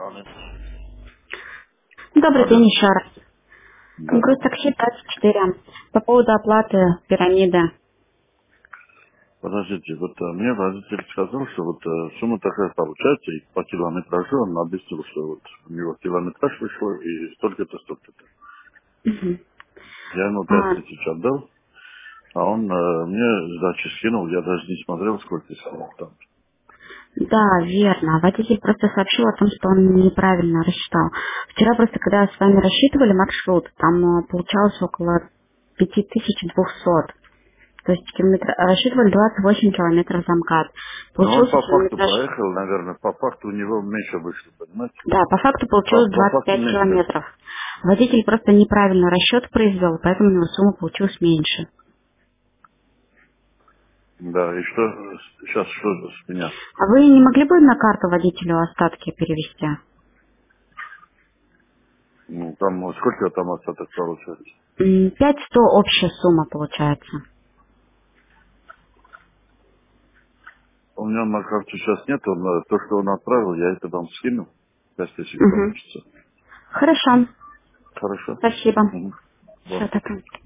Добрый день Алло. еще раз. Да. Груз такси 24. По поводу оплаты пирамиды. Подождите, мне водитель сказал, что сумма такая получается, и по километражу он объяснил, что у него километраж вышел, и столько-то, столько-то. Мгм. Я ему А, 5000 отдал, а он мне сдачи скинул, я даже не смотрел, сколько скинул там. да, верно. Водитель просто сообщил о том, что он неправильно рассчитал. Вчера просто, когда с вами рассчитывали маршрут, там получалось около 5200. То есть рассчитывали 28 километров за МКАД. Но он Получился по факту километраж... проехал, наверное, по факту у него меньше вышло, понимаете? Да, по факту получилось По факту 25 меньше. километров. Водитель просто неправильно расчет произвел, поэтому у него сумма получилась меньше. Да, и что сейчас что с меня? А вы не могли бы на карту водителю остатки перевести? Ну, там, сколько там остаток получается? 5100 общая сумма получается. У меня на карте сейчас нет, то, что он отправил, я это вам скину, если Угу. получится. Хорошо. Хорошо? Спасибо. Угу. Все, Ладно. так.